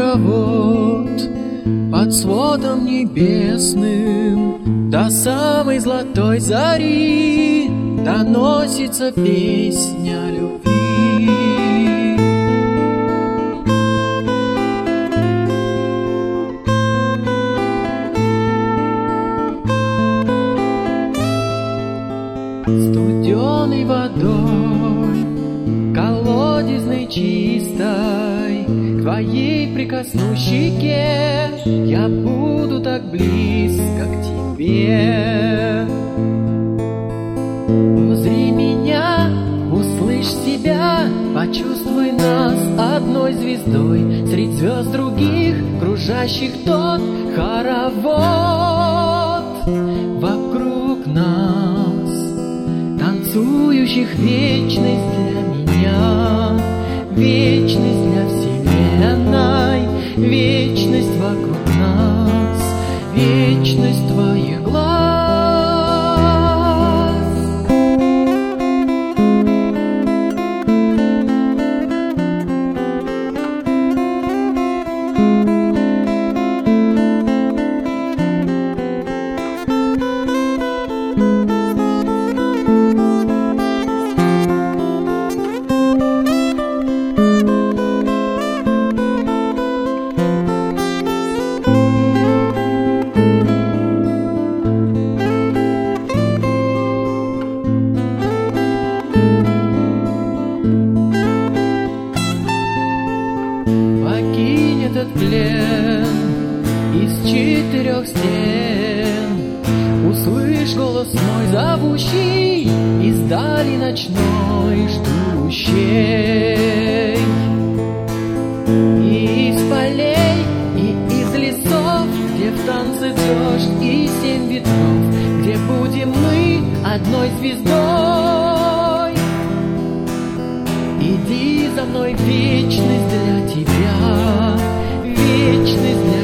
хоровод под сводом небесным до самой золотой зари доносится песня любви. Студеной водой, колодезной чистой, к твоей прикоснусь щеке, я буду так близко к тебе. Узри меня, услышь себя, почувствуй нас одной звездой средь звезд других, кружащих тот хоровод вокруг нас, танцующих. Вечность для меня, вечность для вселенной, вечность вокруг нас, вечность твоих глаз. Покинь этот плен из 4 стен, услышь голос мой зовущий издали ночной ждущей. И из полей, и из лесов, где в танце дождь и 7 ветров, где будем мы одной звездой. Иди за мной, вечность для тебя, вечность для